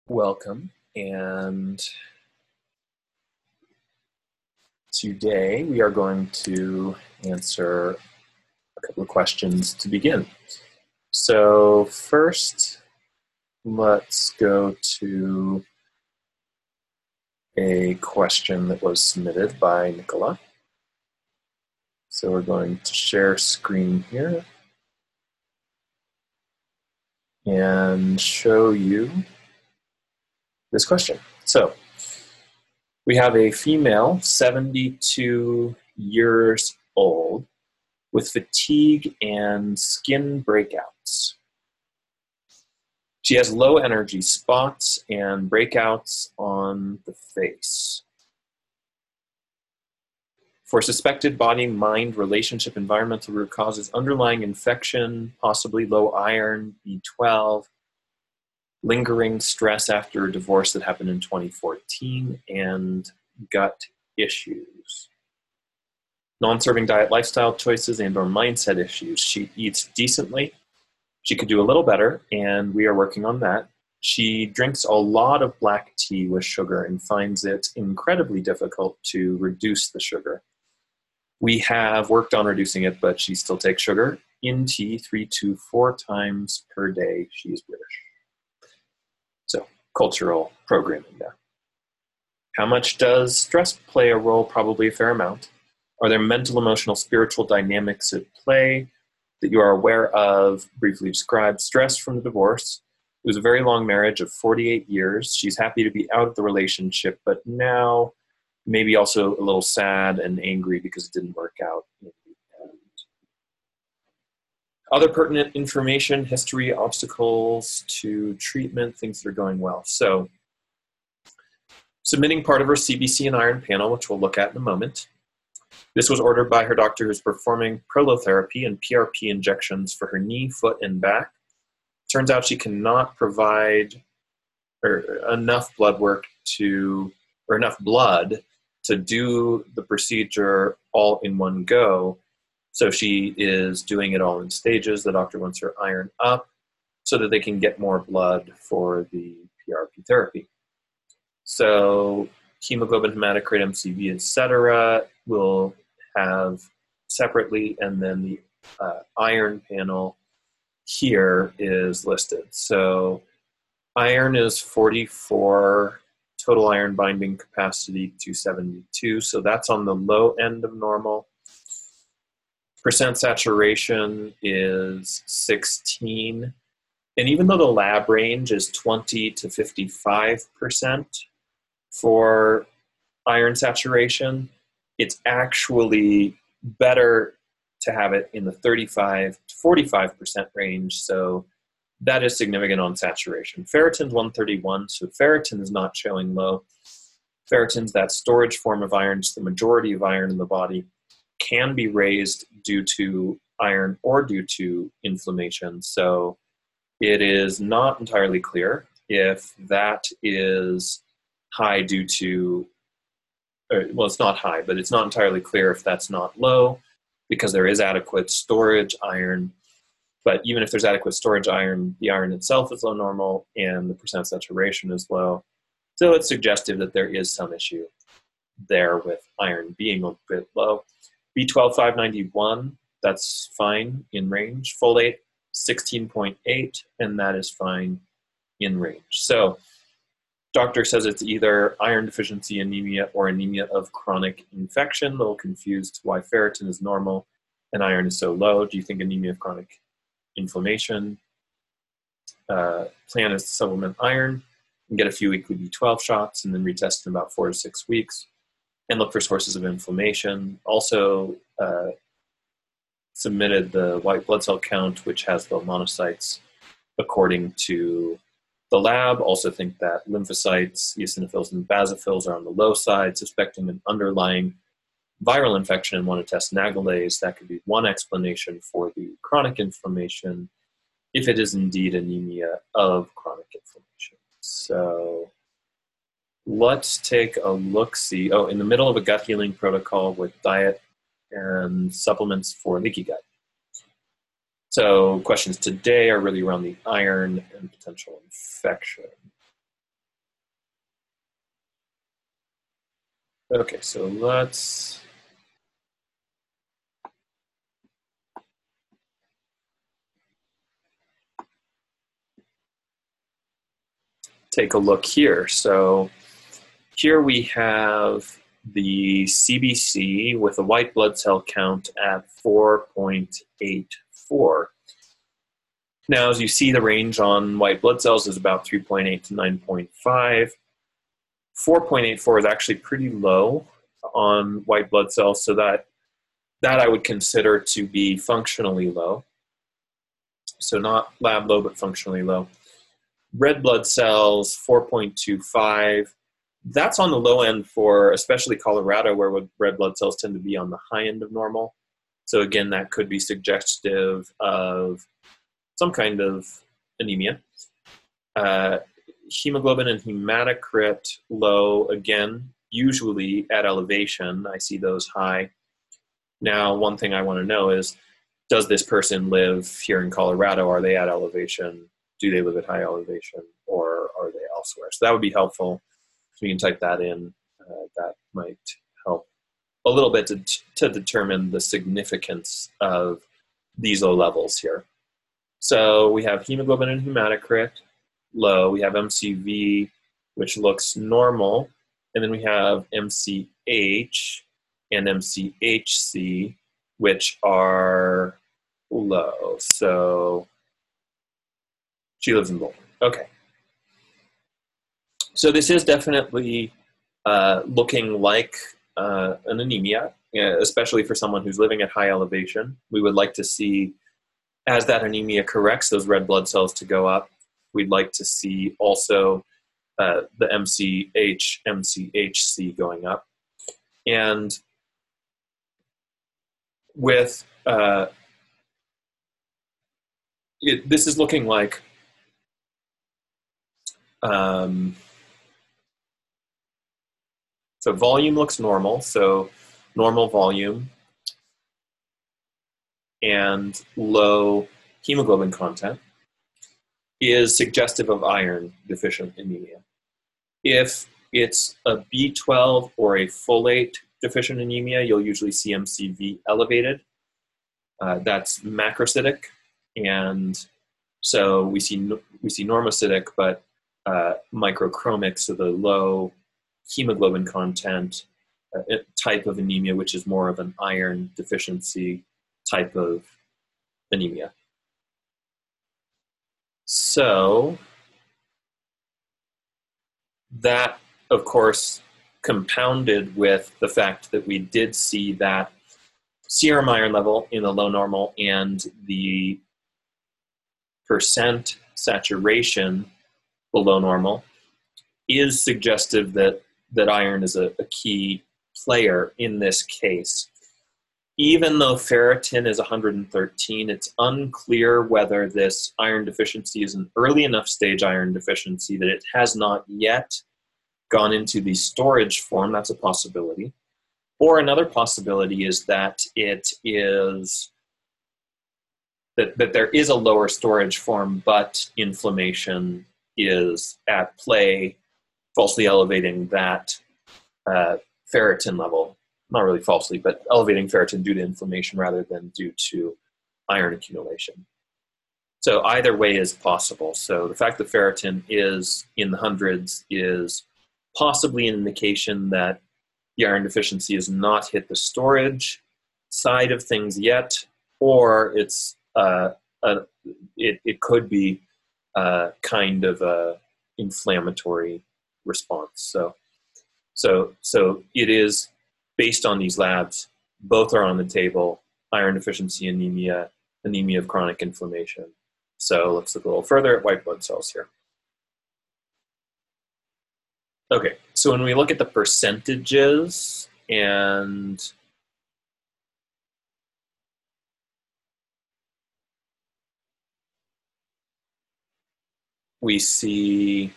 Welcome, and today we are going to answer a couple of questions to begin. So first, let's go to a question that was submitted by Nicola. So we're going to share screen here and show you this question. So we have a female, 72 years old, with fatigue and skin breakouts. She has low energy spots and breakouts on the face. For suspected body-mind relationship environmental root causes, underlying infection, possibly low iron, B12, lingering stress after a divorce that happened in 2014, and gut issues. Non-serving diet lifestyle choices and or mindset issues. She eats decently. She could do a little better, and we are working on that. She drinks a lot of black tea with sugar and finds it incredibly difficult to reduce the sugar. We have worked on reducing it, but she still takes sugar in tea 3 to 4 times per day. She is British. So, cultural programming there. How much does stress play a role? Probably a fair amount. Are there mental, emotional, spiritual dynamics at play that you are aware of? Briefly described. Stress from the divorce. It was a very long marriage of 48 years. She's happy to be out of the relationship, but now maybe also a little sad and angry because it didn't work out in the end. Other pertinent information, history, obstacles to treatment, things that are going well. So, submitting part of her CBC and iron panel, which we'll look at in a moment. This was ordered by her doctor who's performing prolotherapy and PRP injections for her knee, foot, and back. Turns out she cannot provide enough blood to do the procedure all in one go. So she is doing it all in stages. The doctor wants her iron up so that they can get more blood for the PRP therapy. So hemoglobin, hematocrit, MCV, etc. will have separately, and then the iron panel here is listed. So iron is 44, total iron binding capacity 272, so that's on the low end of normal. Percent saturation is 16, and even though the lab range is 20 to 55% for iron saturation, it's actually better to have it in the 35 to 45% range, so that is significant on saturation. Ferritin's 131, so ferritin is not showing low. Ferritin's that storage form of iron, it's the majority of iron in the body, can be raised due to iron or due to inflammation. So it is not entirely clear if that is high due to, well, it's not high, but it's not entirely clear if that's not low because there is adequate storage iron. But even if there's adequate storage iron, the iron itself is low normal and the percent saturation is low. So it's suggestive that there is some issue there with iron being a bit low. B12 591, that's fine in range. Folate 16.8, and that is fine in range. So doctor says it's either iron deficiency anemia or anemia of chronic infection. A little confused why ferritin is normal and iron is so low. Do you think anemia of chronic inflammation? Plan is to supplement iron and get a few weekly B12 shots and then retest in about 4 to 6 weeks and look for sources of inflammation. Also submitted the white blood cell count, which has the monocytes according to the lab. Also think that lymphocytes, eosinophils, and basophils are on the low side, suspecting an underlying viral infection and want to test Nagelase. That could be one explanation for the chronic inflammation, if it is indeed anemia of chronic inflammation. So let's take a look-see. Oh, in the middle of a gut healing protocol with diet and supplements for leaky gut. So questions today are really around the iron and potential infection. Okay, so let's take a look here. So here we have the CBC with a white blood cell count at 4.84. Now, as you see, the range on white blood cells is about 3.8 to 9.5. 4.84 is actually pretty low on white blood cells, so that I would consider to be functionally low. So not lab low, but functionally low. Red blood cells, 4.25. That's on the low end for especially Colorado, where red blood cells tend to be on the high end of normal. So again, that could be suggestive of some kind of anemia. Hemoglobin and hematocrit low, again, usually at elevation. I see those high. Now, one thing I want to know is, does this person live here in Colorado? Are they at elevation? Do they live at high elevation, or are they elsewhere? So that would be helpful. So you can type that in. That might help a little bit to determine the significance of these low levels here. So we have hemoglobin and hematocrit low. We have MCV, which looks normal. And then we have MCH and MCHC, which are low. So she lives in Boulder. Okay. So this is definitely looking like an anemia, especially for someone who's living at high elevation. We would like to see, as that anemia corrects, those red blood cells to go up. We'd like to see also the MCH, MCHC going up. And with this is looking like so volume looks normal, so normal volume and low hemoglobin content is suggestive of iron deficient anemia. If it's a B12 or a folate deficient anemia, you'll usually see MCV elevated. That's macrocytic, and so we see normocytic, but microchromic, so the low hemoglobin content type of anemia, which is more of an iron deficiency type of anemia. So that, of course, compounded with the fact that we did see that serum iron level in the low normal and the percent saturation below normal is suggestive that iron is a key player in this case. Even though ferritin is 113, it's unclear whether this iron deficiency is an early enough stage iron deficiency that it has not yet gone into the storage form. That's a possibility. Or another possibility is that it is that there is a lower storage form, but inflammation is at play, falsely elevating that ferritin level. Not really falsely, but elevating ferritin due to inflammation rather than due to iron accumulation. So either way is possible. So the fact that ferritin is in the hundreds is possibly an indication that the iron deficiency has not hit the storage side of things yet, or it's it could be kind of a inflammatory response. So it is based on these labs. Both are on the table: iron deficiency anemia, anemia of chronic inflammation. So let's look a little further at white blood cells here. Okay, so when we look at the percentages and we see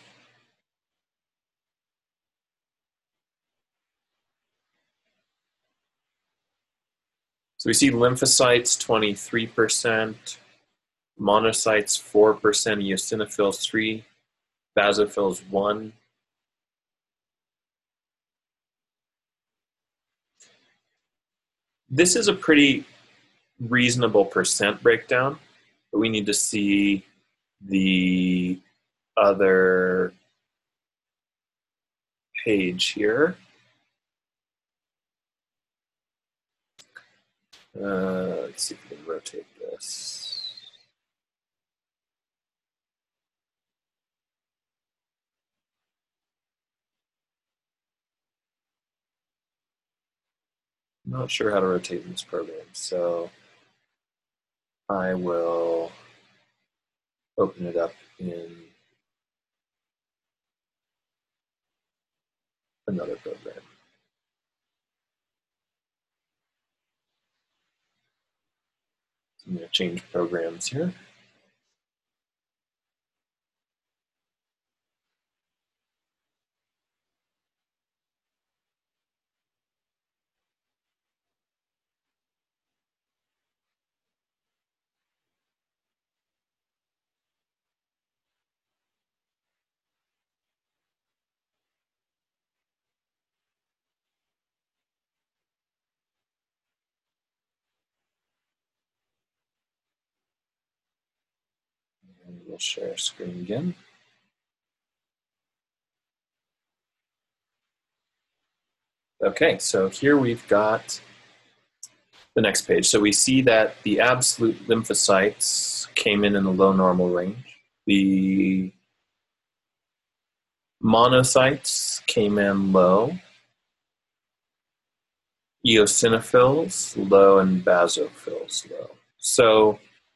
lymphocytes 23%, monocytes 4%, eosinophils 3, basophils 1. This is a pretty reasonable percent breakdown, but we need to see the other page here. Let's see if we can rotate this. I'm not sure how to rotate in this program, so I will open it up in another program. I'm going to change programs here. And we'll share screen again. Okay, so here we've got the next page. So we see that the absolute lymphocytes came in the low normal range. The monocytes came in low. Eosinophils low and basophils low. So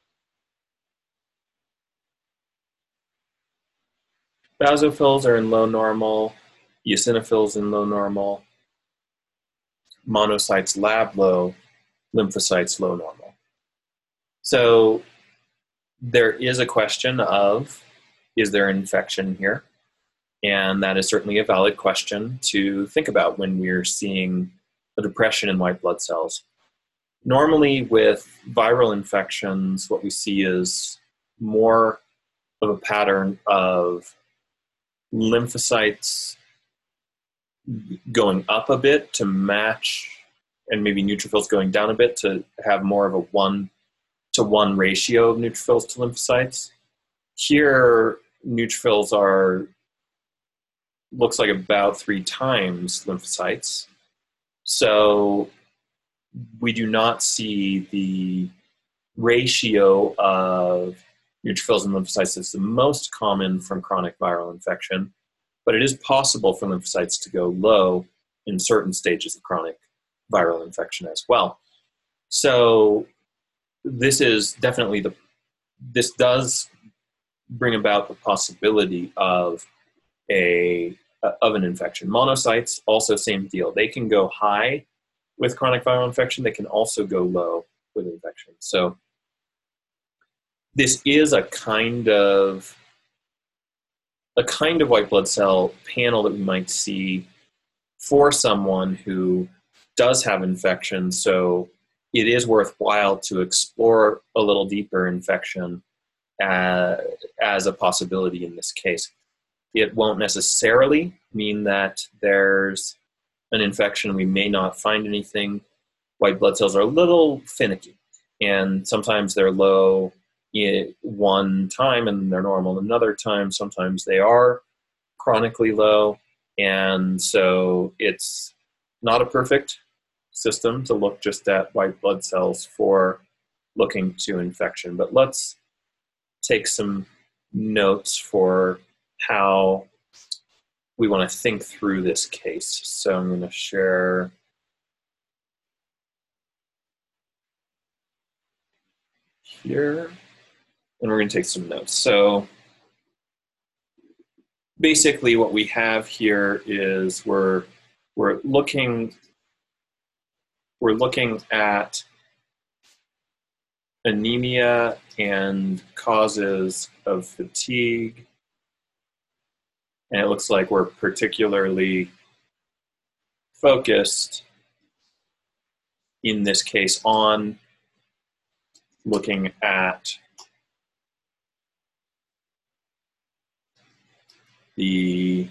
basophils are in low normal, eosinophils in low normal, monocytes lab low, lymphocytes low normal. So there is a question of, is there an infection here? And that is certainly a valid question to think about when we're seeing a depression in white blood cells. Normally with viral infections, what we see is more of a pattern of lymphocytes going up a bit to match, and maybe neutrophils going down a bit to have more of a 1-to-1 ratio of neutrophils to lymphocytes. Here, neutrophils are, looks like about 3 times lymphocytes. So we do not see the ratio of neutrophils and lymphocytes that's the most common from chronic viral infection, but it is possible for lymphocytes to go low in certain stages of chronic viral infection as well. So this is definitely this does bring about the possibility of an infection. Monocytes, also same deal. They can go high with chronic viral infection. They can also go low with infection. So this is a kind of white blood cell panel that we might see for someone who does have infection. So it is worthwhile to explore a little deeper infection as a possibility in this case. It won't necessarily mean that there's an infection. We may not find anything. White blood cells are a little finicky, and sometimes they're low one time and they're normal another time. Sometimes they are chronically low, and so it's not a perfect system to look just at white blood cells for looking to infection. But let's take some notes for how we want to think through this case. So I'm going to share here, and we're going to take some notes. So basically what we have here is we're looking at anemia and causes of fatigue, and it looks like we're particularly focused in this case on looking at the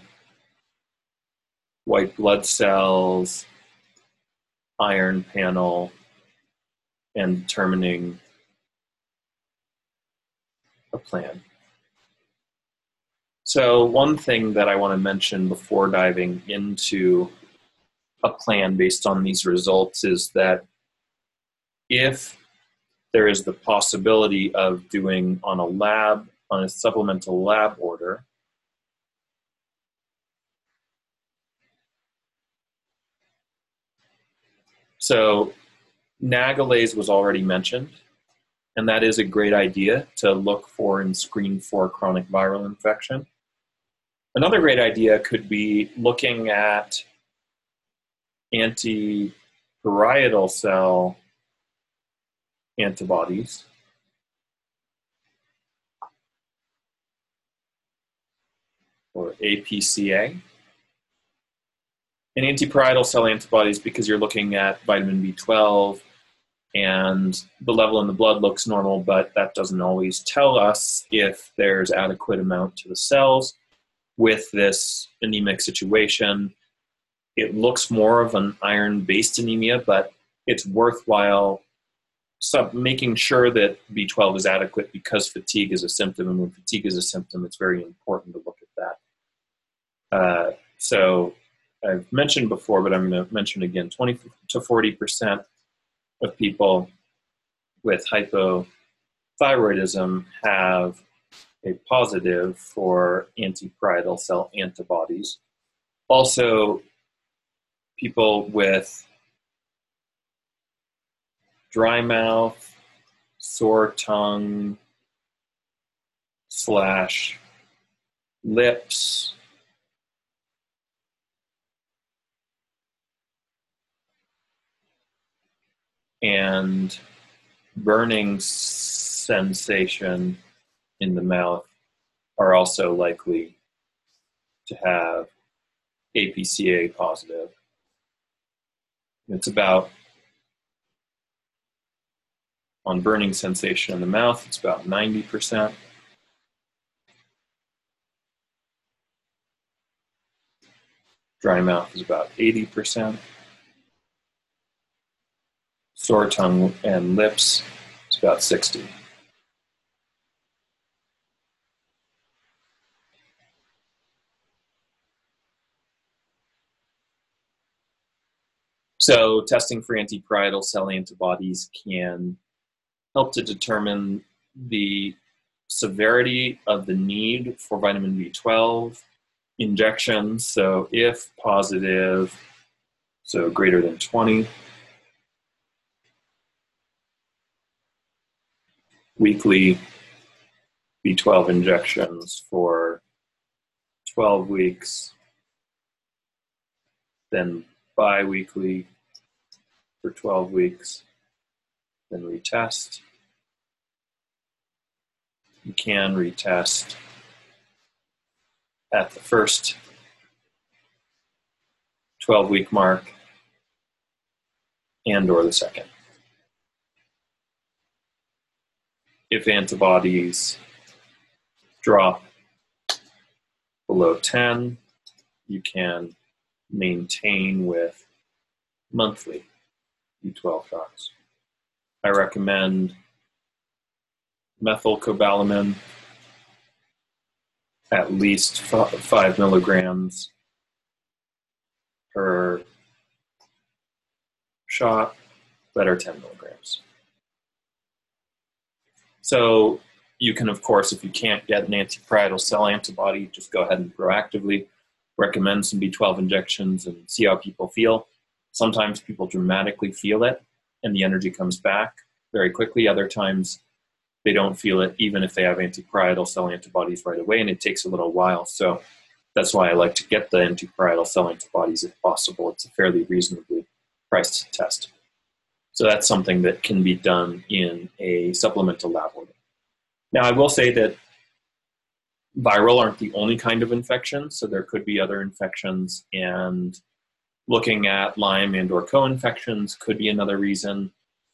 white blood cells, iron panel, and determining a plan. So one thing that I want to mention before diving into a plan based on these results is that if there is the possibility of doing on a supplemental lab order, so Nagalase was already mentioned, and that is a great idea to look for and screen for chronic viral infection. Another great idea could be looking at anti-parietal cell antibodies or APCA. And anti-parietal cell antibodies, because you're looking at vitamin B12 and the level in the blood looks normal, but that doesn't always tell us if there's adequate amount to the cells. With this anemic situation, it looks more of an iron-based anemia, but it's worthwhile making sure that B12 is adequate because fatigue is a symptom, and when fatigue is a symptom, it's very important to look at that. So I've mentioned before, but I'm going to mention again, 20 to 40% of people with hypothyroidism have a positive for anti-parietal cell antibodies. Also, people with dry mouth, sore tongue, / lips, and burning sensation in the mouth are also likely to have APCA positive. It's about, on burning sensation in the mouth, it's about 90%. Dry mouth is about 80%. Sore tongue and lips is about 60%. So testing for anti-parietal cell antibodies can help to determine the severity of the need for vitamin B12 injections. So if positive, so greater than 20, weekly B12 injections for 12 weeks, then bi-weekly for 12 weeks, then retest. You can retest at the first 12-week mark and or the second. If antibodies drop below 10, you can maintain with monthly B12 shots. I recommend methylcobalamin at least 5 milligrams per shot, better 10 milligrams. So you can, of course, if you can't get an anti-parietal cell antibody, just go ahead and proactively recommend some B12 injections and see how people feel. Sometimes people dramatically feel it and the energy comes back very quickly. Other times they don't feel it even if they have anti-parietal cell antibodies right away, and it takes a little while. So that's why I like to get the anti-parietal cell antibodies if possible. It's a fairly reasonably priced test. So that's something that can be done in a supplemental lab order. Now, I will say that viral aren't the only kind of infection, so there could be other infections, and looking at Lyme and or co-infections could be another reason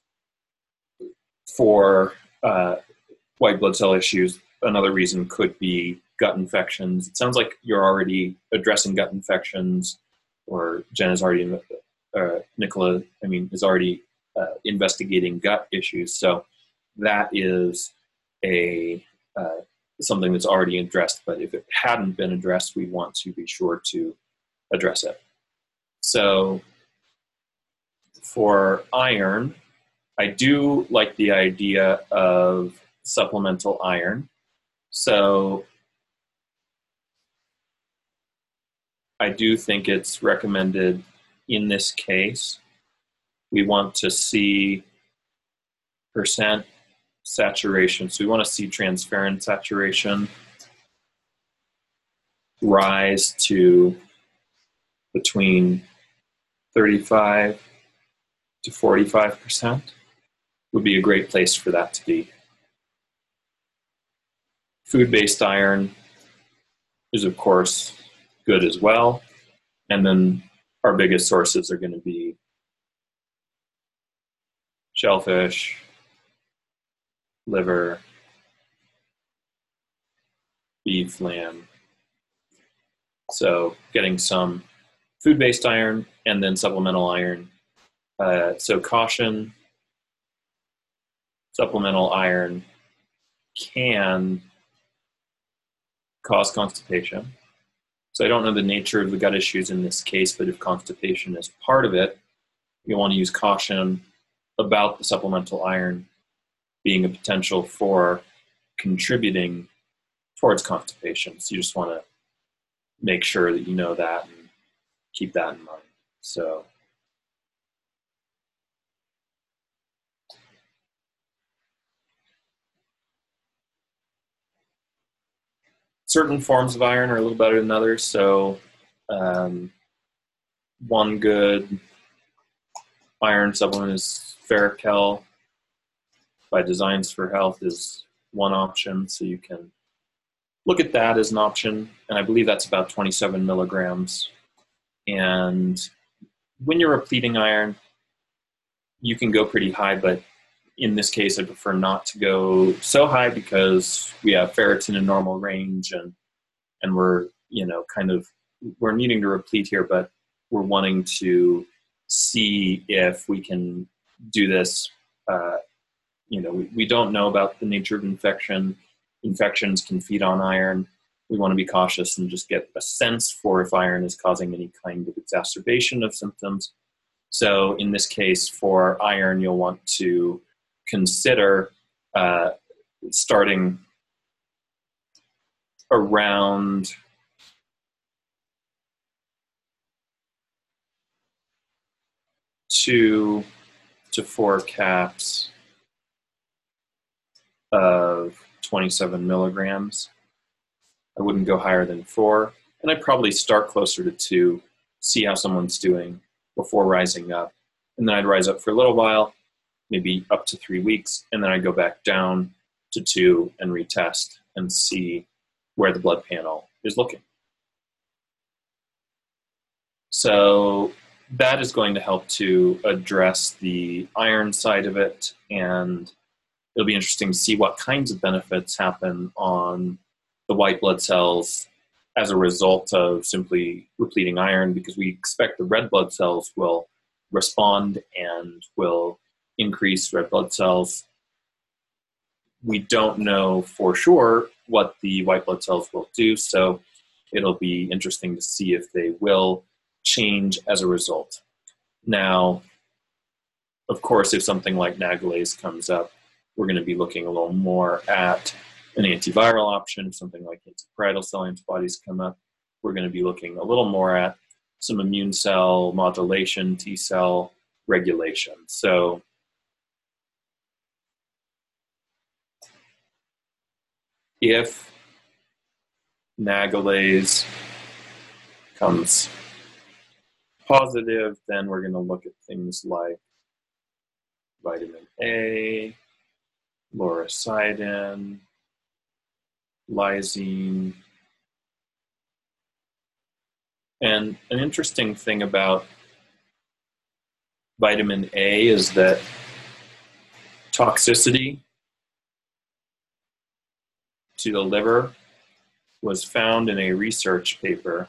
for white blood cell issues. Another reason could be gut infections. It sounds like you're already addressing gut infections, or Jen is already, Nicola, is already investigating gut issues. So that is a something that's already addressed, but if it hadn't been addressed, we want to be sure to address it. So for iron, I do like the idea of supplemental iron. So I do think it's recommended in this case. We want to see percent saturation. So we want to see transferrin saturation rise to between 35 to 45% would be a great place for that to be. Food-based iron is, of course, good as well. And then our biggest sources are going to be shellfish, liver, beef, lamb. So getting some food-based iron and then supplemental iron. So caution, supplemental iron can cause constipation. So I don't know the nature of the gut issues in this case, but if constipation is part of it, you want to use caution about the supplemental iron being a potential for contributing towards constipation. So you just want to make sure that you know that and keep that in mind. So certain forms of iron are a little better than others. So one good iron supplement is Ferrochel by Designs for Health is one option. So you can look at that as an option. And I believe that's about 27 milligrams. And when you're repleting iron, you can go pretty high, but in this case, I prefer not to go so high because we have ferritin in normal range and we're, we're needing to replete here, but we're wanting to see if we can do this. We don't know about the nature of infection. Infections can feed on iron. We want to be cautious and just get a sense for if iron is causing any kind of exacerbation of symptoms. So in this case, for iron, you'll want to consider starting around 2 to 4 caps of 27 milligrams. I wouldn't go higher than 4, and I'd probably start closer to 2, see how someone's doing before rising up. And then I'd rise up for a little while, maybe up to 3 weeks, and then I'd go back down to 2 and retest and see where the blood panel is looking. So that is going to help to address the iron side of it, and it'll be interesting to see what kinds of benefits happen on the white blood cells as a result of simply repleting iron, because we expect the red blood cells will respond and will increase red blood cells. We don't know for sure what the white blood cells will do, so it'll be interesting to see if they will change as a result. Now, of course, if something like Nagalase comes up, we're going to be looking a little more at an antiviral option. If something like antiparietal cell antibodies come up, we're going to be looking a little more at some immune cell modulation, T cell regulation. So if Nagalase comes positive, then we're going to look at things like vitamin A, lauricidin, lysine. And an interesting thing about vitamin A is that toxicity to the liver was found in a research paper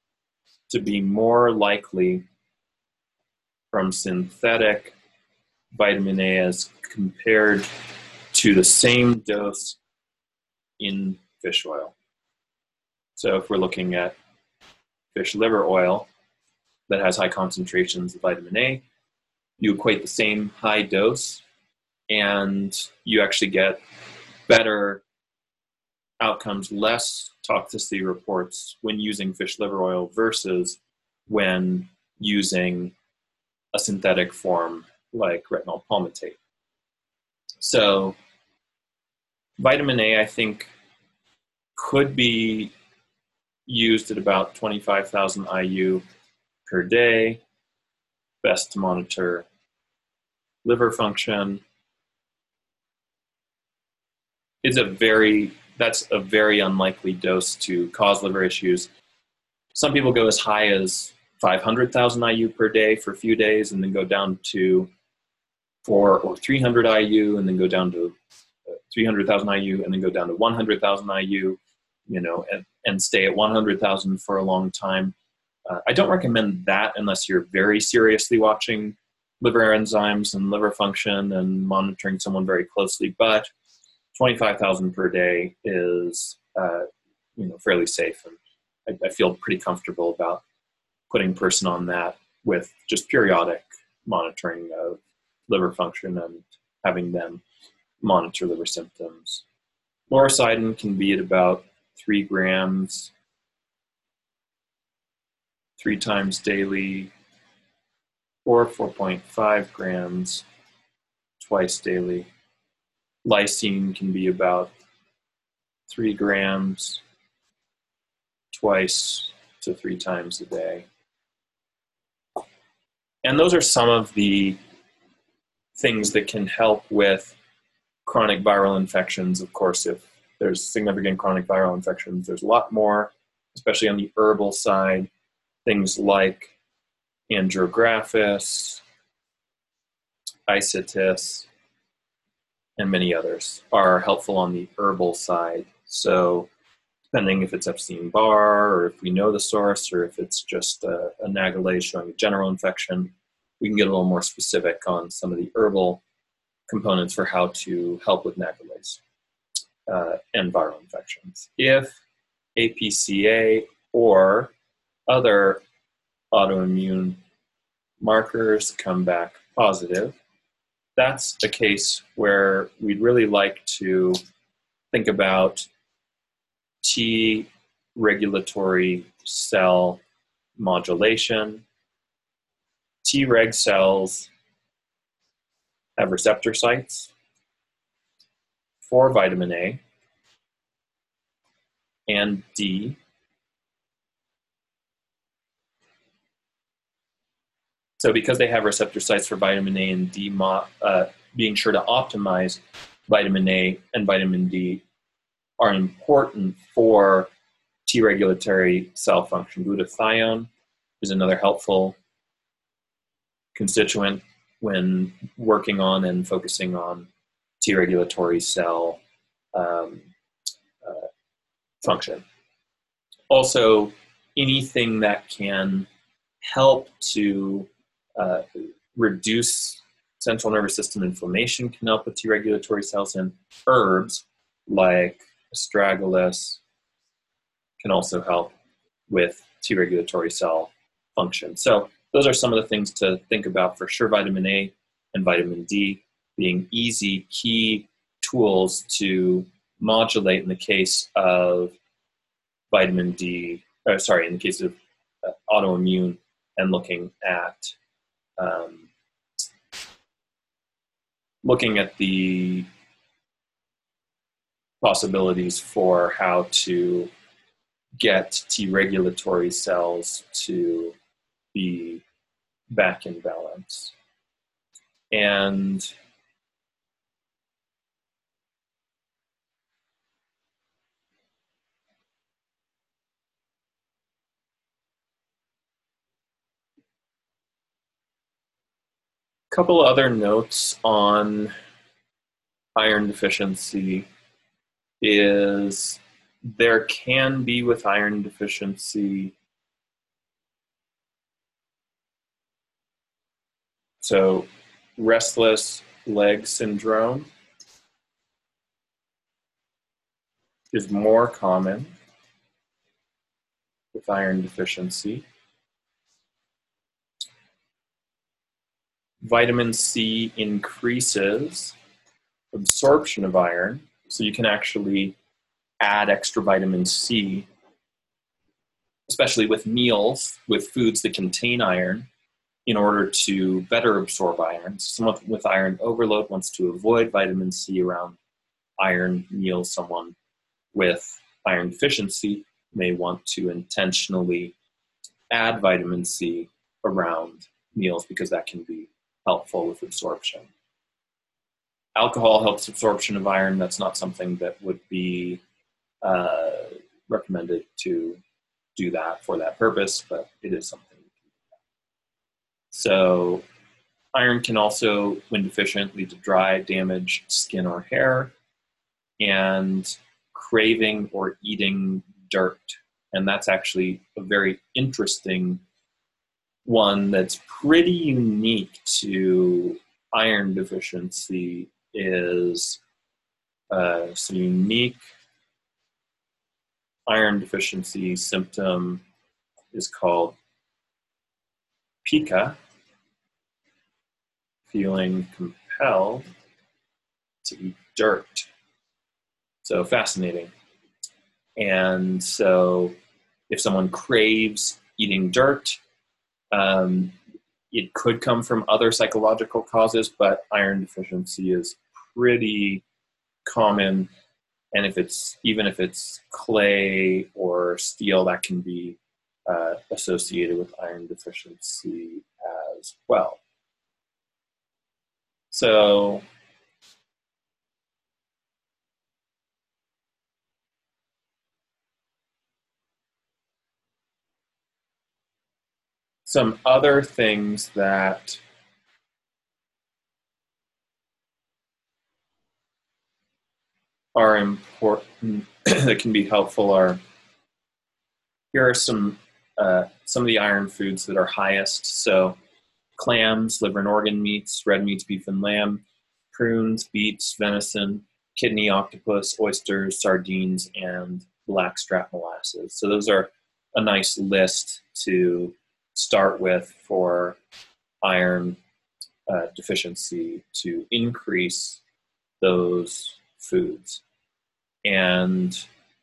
to be more likely from synthetic vitamin A as compared to the same dose in fish oil. So if we're looking at fish liver oil that has high concentrations of vitamin A, you equate the same high dose and you actually get better outcomes, less toxicity reports when using fish liver oil versus when using a synthetic form like retinol palmitate. So vitamin A, I think, could be used at about 25,000 IU per day, best to monitor liver function. That's a very unlikely dose to cause liver issues. Some people go as high as 500,000 IU per day for a few days and then go down to 400 or 300 IU and then go down to 300,000 IU and then go down to 100,000 IU, and stay at 100,000 for a long time. I don't recommend that unless you're very seriously watching liver enzymes and liver function and monitoring someone very closely, but 25,000 per day is fairly safe, and I feel pretty comfortable about putting a person on that with just periodic monitoring of liver function and having them monitor liver symptoms. Loricidin can be at about 3 grams 3 times daily, or 4.5 grams twice daily. Lysine can be about 3 grams twice to 3 times a day. And those are some of the things that can help with chronic viral infections. Of course, if there's significant chronic viral infections, there's a lot more, especially on the herbal side. Things like Andrographis, Isatis, and many others are helpful on the herbal side. So depending if it's Epstein-Barr or if we know the source or if it's just a Nagelase showing a general infection, we can get a little more specific on some of the herbal components for how to help with Nagelase and viral infections. If APCA or other autoimmune markers come back positive, that's a case where we'd really like to think about T regulatory cell modulation. Treg cells have receptor sites for vitamin A and D. So because they have receptor sites for vitamin A and D, being sure to optimize vitamin A and vitamin D are important for T regulatory cell function. Glutathione is another helpful constituent when working on and focusing on T regulatory cell function. Also, anything that can help to reduce central nervous system inflammation can help with T regulatory cells, and herbs like astragalus can also help with T regulatory cell function. So those are some of the things to think about for sure. Vitamin A and vitamin D being easy key tools to modulate in the case of in the case of autoimmune, and looking at the possibilities for how to get T regulatory cells to be back in balance. And a couple other notes on iron deficiency is there can be with iron deficiency, so restless leg syndrome is more common with iron deficiency. Vitamin C increases absorption of iron, so you can actually add extra vitamin C, especially with meals, with foods that contain iron, in order to better absorb iron. Someone with iron overload wants to avoid vitamin C around iron meals. Someone with iron deficiency may want to intentionally add vitamin C around meals because that can be helpful with absorption. Alcohol helps absorption of iron. That's not something that would be recommended to do that for that purpose, but it is something. So iron can also, when deficient, lead to dry, damaged skin or hair, and craving or eating dirt. And that's actually a very interesting one that's pretty unique to iron deficiency. Is some unique iron deficiency symptom is called pica, feeling compelled to eat dirt. So fascinating. And so if someone craves eating dirt, it could come from other psychological causes, but iron deficiency is pretty common. And even if it's clay or steel, that can be associated with iron deficiency as well. So some other things that are important that can be helpful are, here are some of the iron foods that are highest. So clams, liver and organ meats, red meats, beef and lamb, prunes, beets, venison, kidney, octopus, oysters, sardines, and blackstrap molasses. So those are a nice list to start with for iron deficiency, to increase those foods. And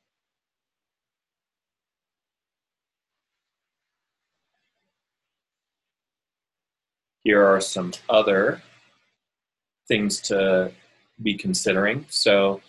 here are some other things to be considering. So,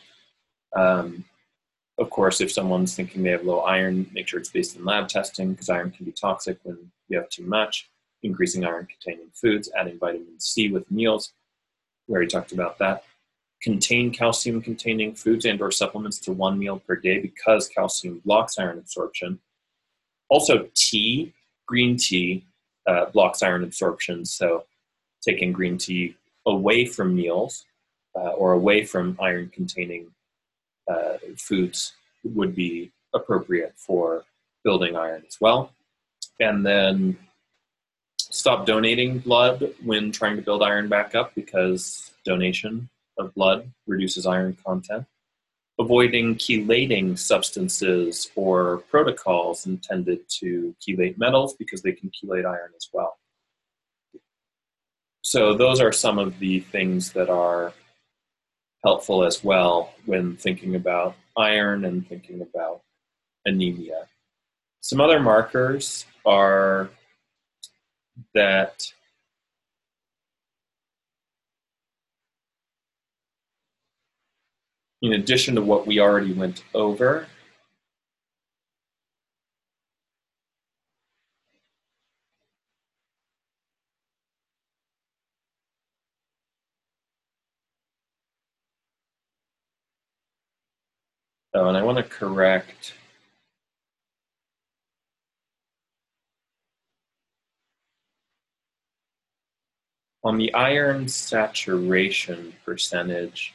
of course, if someone's thinking they have low iron, make sure it's based in lab testing, because iron can be toxic when you have too much. Increasing iron-containing foods, adding vitamin C with meals. We already talked about that. Contain calcium-containing foods and or supplements to one meal per day, because calcium blocks iron absorption. Also, tea, green tea, blocks iron absorption. So taking green tea away from meals or away from iron-containing foods would be appropriate for building iron as well. And then stop donating blood when trying to build iron back up, because donation of blood reduces iron content. Avoiding chelating substances or protocols intended to chelate metals, because they can chelate iron as well. So those are some of the things that are helpful as well when thinking about iron and thinking about anemia. Some other markers are that in addition to what we already went over, and I want to correct on the iron saturation percentage,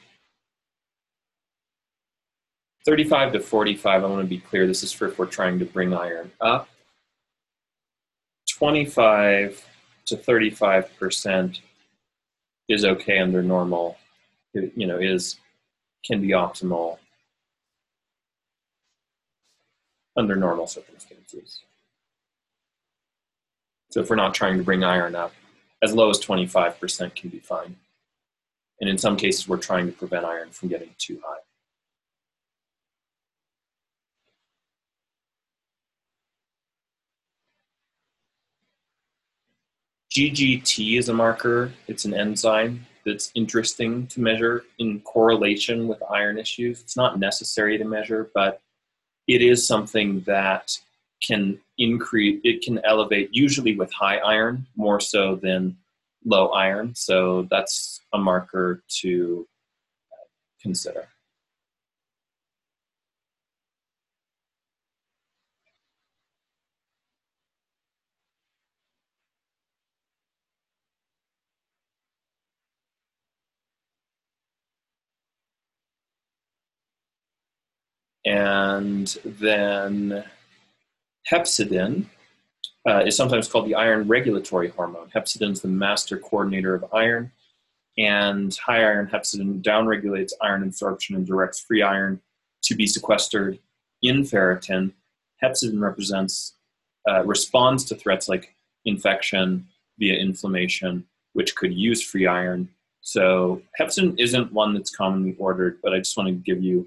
35 to 45, I want to be clear, this is for if we're trying to bring iron up. 25 to 35% is okay under normal, you know, can be optimal under normal circumstances. So if we're not trying to bring iron up, as low as 25% can be fine. And in some cases, we're trying to prevent iron from getting too high. GGT is a marker. It's an enzyme that's interesting to measure in correlation with iron issues. It's not necessary to measure, but it is something that can increase, it can elevate, usually with high iron, more so than low iron. So that's a marker to consider. And then hepcidin is sometimes called the iron regulatory hormone. Hepcidin is the master coordinator of iron, and high iron hepcidin downregulates iron absorption and directs free iron to be sequestered in ferritin. Hepcidin responds to threats like infection via inflammation, which could use free iron. So hepcidin isn't one that's commonly ordered, but I just want to give you,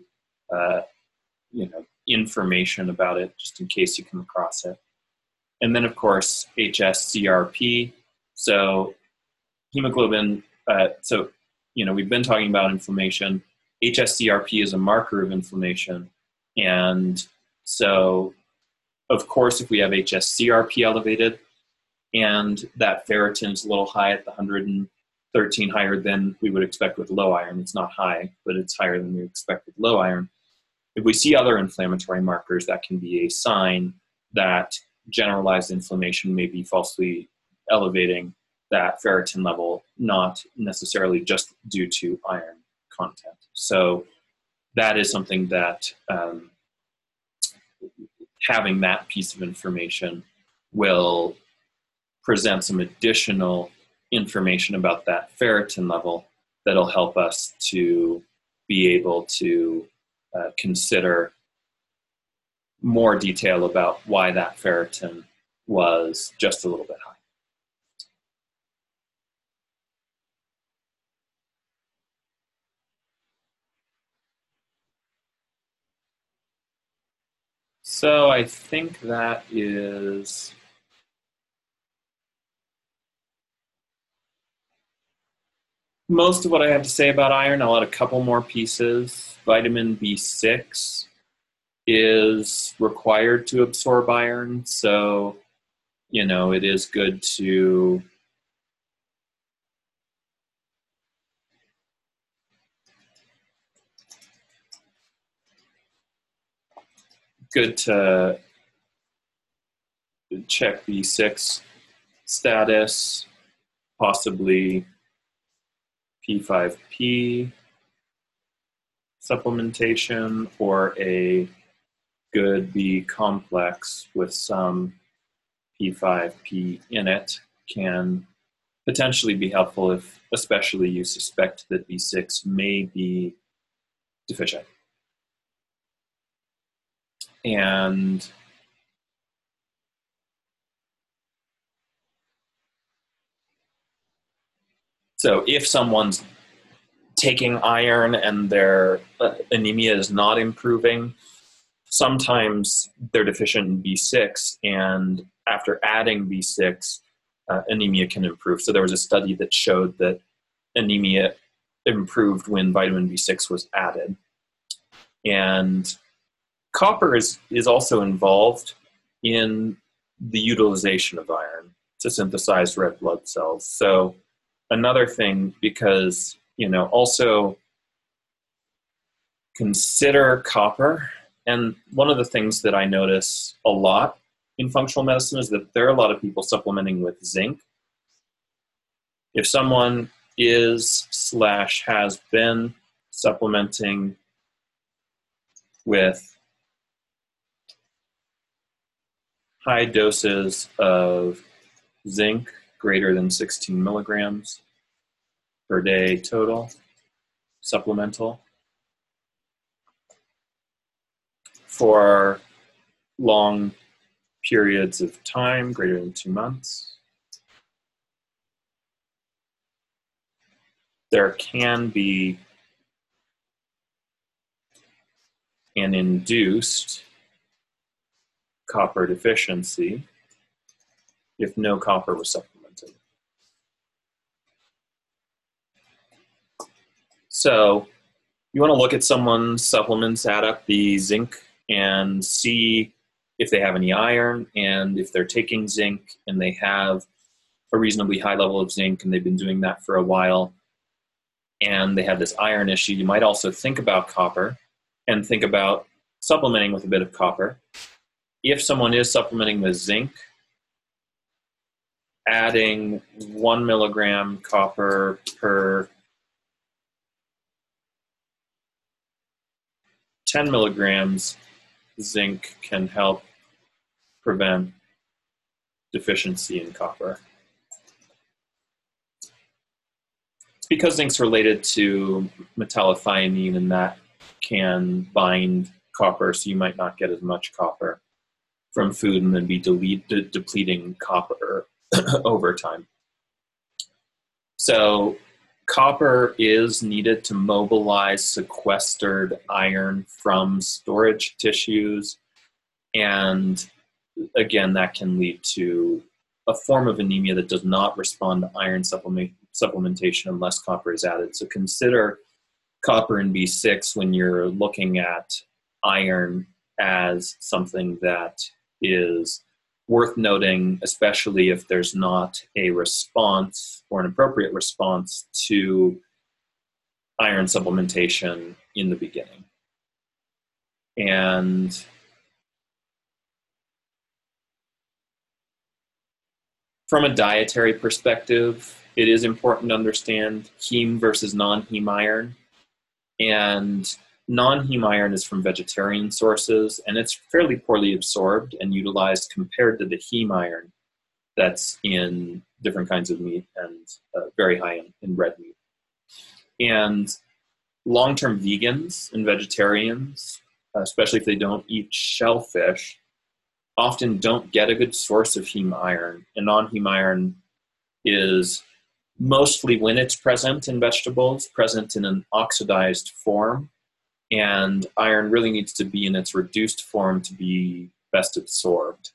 information about it just in case you come across it. And then, of course, HSCRP. So hemoglobin. We've been talking about inflammation. HSCRP is a marker of inflammation. And so, of course, if we have HSCRP elevated and that ferritin is a little high at the 113, higher than we would expect with low iron. It's not high, but it's higher than we expect with low iron. If we see other inflammatory markers, that can be a sign that generalized inflammation may be falsely elevating that ferritin level, not necessarily just due to iron content. So that is something that having that piece of information will present some additional information about that ferritin level that'll help us to be able to consider more detail about why that ferritin was just a little bit high. So I think that is most of what I have to say about iron. I'll add a couple more pieces. Vitamin B6 is required to absorb iron, so it is good to check B6 status, possibly P5P supplementation, or a good B complex with some P5P in it can potentially be helpful if especially you suspect that B6 may be deficient. And so if someone's taking iron and their anemia is not improving, sometimes they're deficient in B6, and after adding B6, anemia can improve. So there was a study that showed that anemia improved when vitamin B6 was added. And copper is also involved in the utilization of iron to synthesize red blood cells. So another thing, because, also consider copper. And one of the things that I notice a lot in functional medicine is that there are a lot of people supplementing with zinc. If someone has been supplementing with high doses of zinc, greater than 16 milligrams, per day total, supplemental. For long periods of time, greater than 2 months, there can be an induced copper deficiency if no copper was supplemented. So you want to look at someone's supplements, add up the zinc, and see if they have any iron, and if they're taking zinc and they have a reasonably high level of zinc and they've been doing that for a while and they have this iron issue, you might also think about copper and think about supplementing with a bit of copper. If someone is supplementing with zinc, adding 1 milligram copper per 10 milligrams zinc can help prevent deficiency in copper. It's because zinc's related to metallothionein, and that can bind copper, so you might not get as much copper from food and then be depleting copper over time. So copper is needed to mobilize sequestered iron from storage tissues, and again, that can lead to a form of anemia that does not respond to iron supplementation unless copper is added. So consider copper and B6 when you're looking at iron as something that is worth noting, especially if there's not a response or an appropriate response to iron supplementation in the beginning. And from a dietary perspective, it is important to understand heme versus non-heme iron. And non-heme iron is from vegetarian sources, and it's fairly poorly absorbed and utilized compared to the heme iron that's in different kinds of meat and very high in red meat. And long-term vegans and vegetarians, especially if they don't eat shellfish, often don't get a good source of heme iron. And non-heme iron is mostly, when it's present in vegetables, present in an oxidized form, and iron really needs to be in its reduced form to be best absorbed.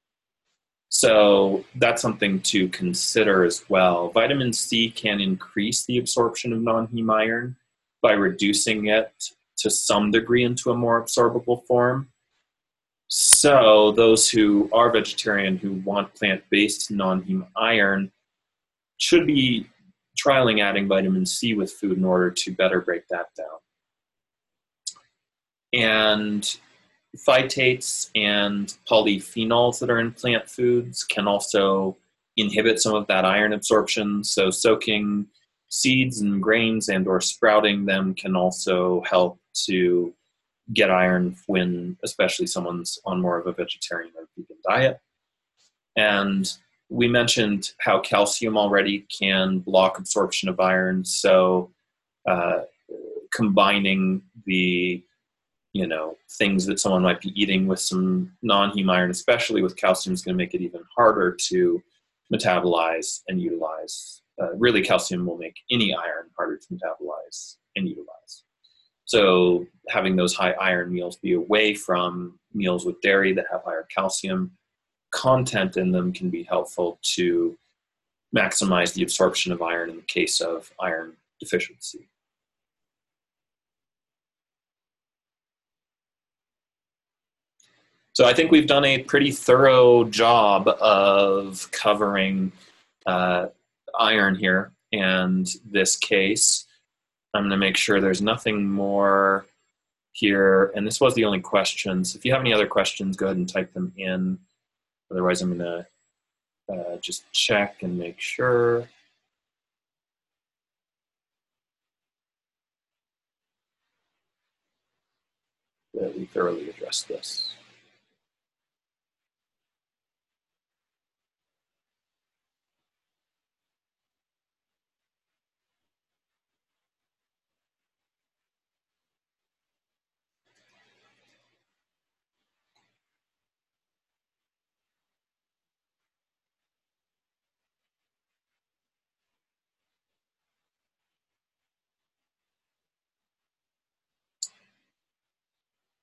So that's something to consider as well. Vitamin C can increase the absorption of non-heme iron by reducing it to some degree into a more absorbable form. So those who are vegetarian who want plant-based non-heme iron should be trialing adding vitamin C with food in order to better break that down. And phytates and polyphenols that are in plant foods can also inhibit some of that iron absorption. So soaking seeds and grains and or sprouting them can also help to get iron when especially someone's on more of a vegetarian or vegan diet. And we mentioned how calcium already can block absorption of iron. So combining the things that someone might be eating with some non-heme iron, especially with calcium, is going to make it even harder to metabolize and utilize. Really, calcium will make any iron harder to metabolize and utilize. So having those high iron meals be away from meals with dairy that have higher calcium content in them can be helpful to maximize the absorption of iron in the case of iron deficiency. So I think we've done a pretty thorough job of covering iron here and this case. I'm going to make sure there's nothing more here. And this was the only questions. If you have any other questions, go ahead and type them in. Otherwise, I'm going to just check and make sure. That we thoroughly addressed this.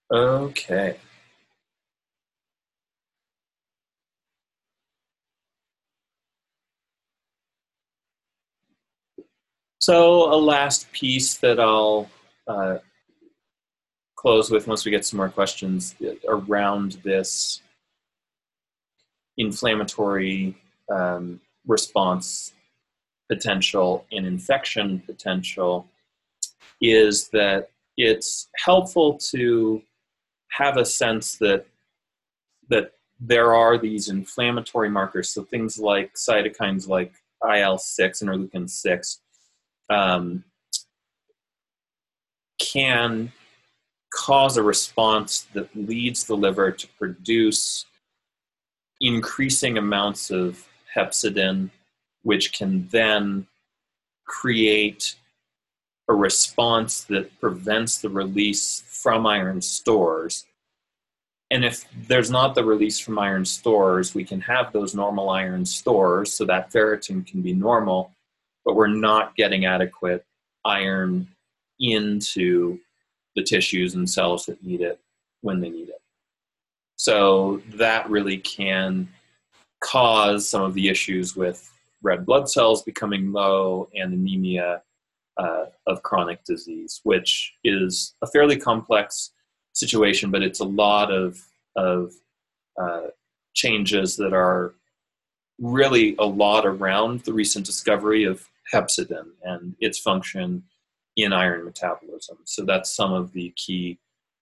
Okay. So a last piece that I'll uh, close with once we get some more questions around this inflammatory response potential and infection potential is that it's helpful to have a sense that there are these inflammatory markers, so things like cytokines like IL-6 and interleukin-6 um, can cause a response that leads the liver to produce increasing amounts of hepcidin, which can then create a response that prevents the release from iron stores. And if there's not the release from iron stores, we can have those normal iron stores so that ferritin can be normal, but we're not getting adequate iron into the tissues and cells that need it when they need it. So that really can cause some of the issues with red blood cells becoming low and anemia of chronic disease, which is a fairly complex situation, but it's a lot of changes that are really a lot around the recent discovery of hepcidin and its function in iron metabolism. So that's some of the key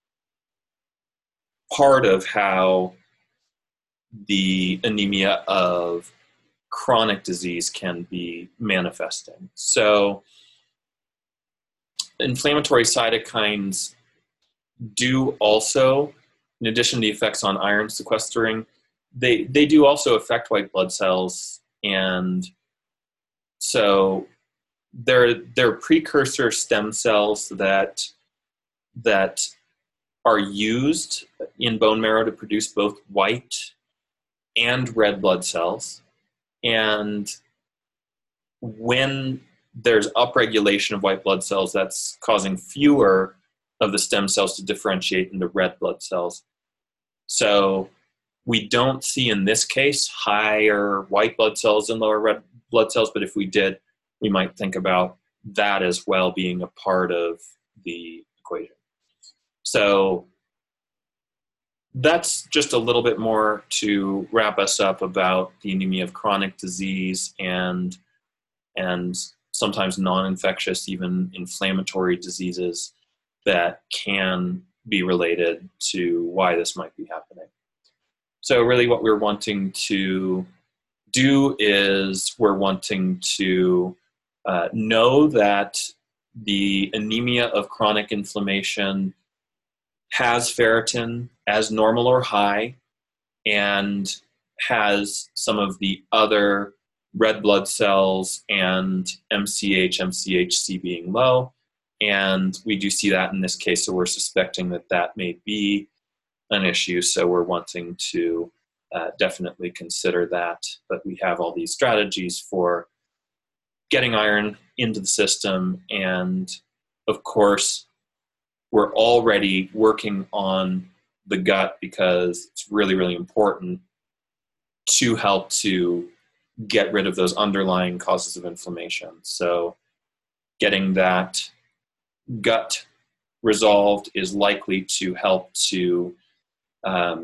part of how the anemia of chronic disease can be manifesting. So inflammatory cytokines do also, in addition to the effects on iron sequestering, they do also affect white blood cells. And so they're precursor stem cells that are used in bone marrow to produce both white and red blood cells. And when there's upregulation of white blood cells, that's causing fewer of the stem cells to differentiate into red blood cells. So we don't see in this case higher white blood cells and lower red blood cells, but if we did, we might think about that as well being a part of the equation. So that's just a little bit more to wrap us up about the anemia of chronic disease and sometimes non-infectious, even inflammatory diseases that can be related to why this might be happening. So really what we're wanting to do is we're wanting to know that the anemia of chronic inflammation has ferritin as normal or high and has some of the other red blood cells and MCH, MCHC being low. And we do see that in this case, so we're suspecting that that may be an issue. So we're wanting to definitely consider that. But we have all these strategies for getting iron into the system. And of course, we're already working on the gut because it's really, really important to help to get rid of those underlying causes of inflammation. So getting that gut resolved is likely to help to uh,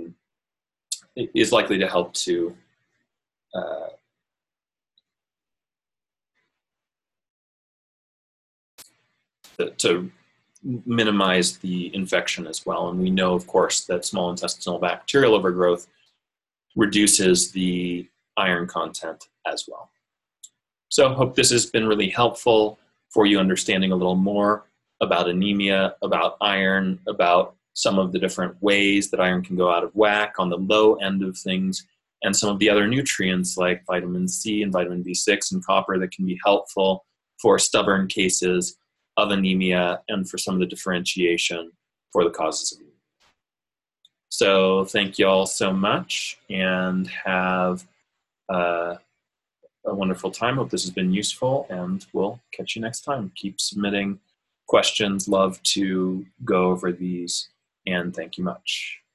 to minimize the infection as well. And we know, of course, that small intestinal bacterial overgrowth reduces the iron content as well. So I hope this has been really helpful for you understanding a little more about anemia, about iron, about some of the different ways that iron can go out of whack on the low end of things, and some of the other nutrients like vitamin C and vitamin B6 and copper that can be helpful for stubborn cases of anemia and for some of the differentiation for the causes of anemia. So thank you all so much and have a wonderful time. Hope this has been useful, and we'll catch you next time. Keep submitting questions. Love to go over these and thank you much.